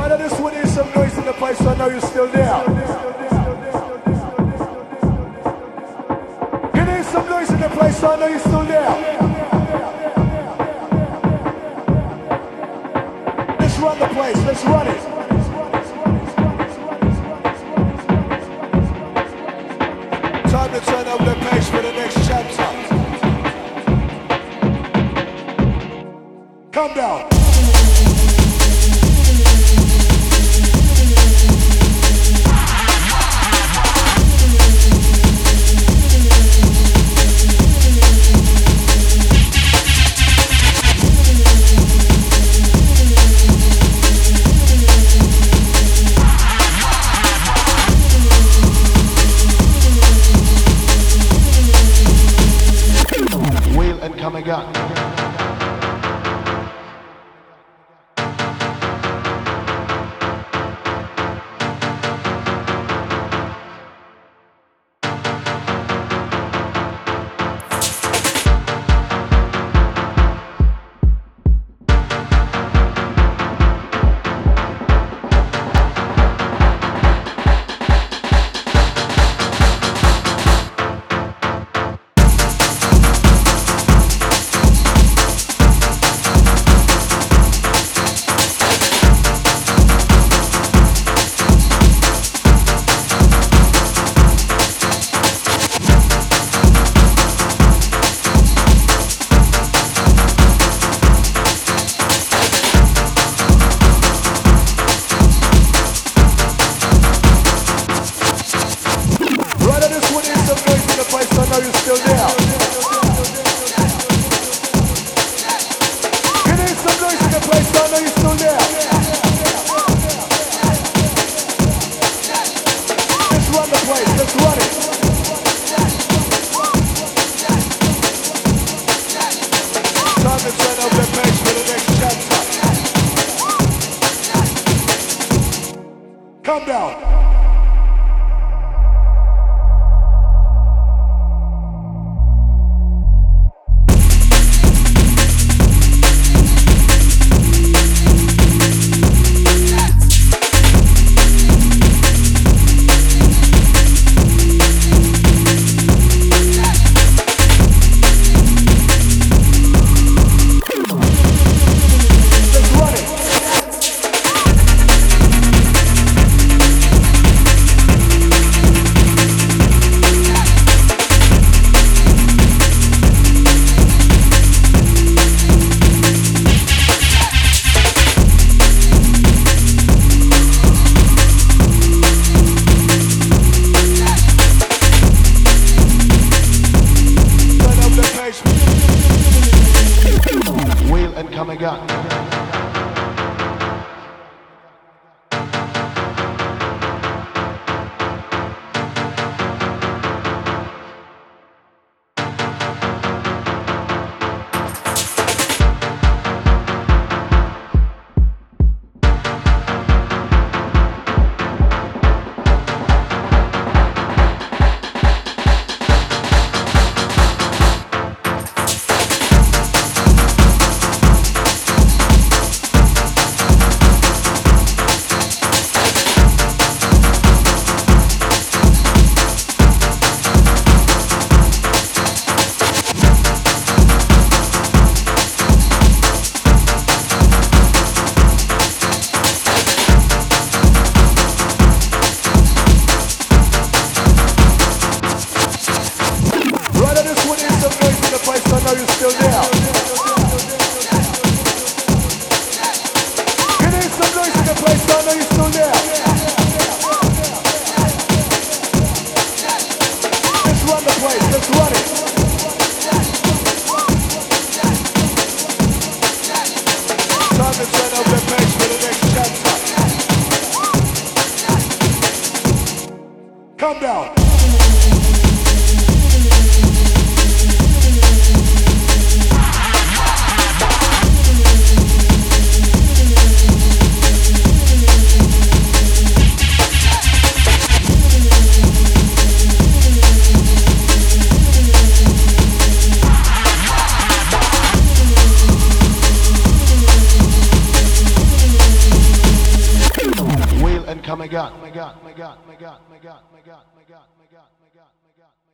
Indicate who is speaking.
Speaker 1: Right, I just want to hear some noise in the place, so I know you're still there. Can I hear some noise in the place, so I know you're still there? Let's run the place, let's run it. Time to turn over the page for the next chapter. Come down.
Speaker 2: Come again.
Speaker 1: Come down. and coming up.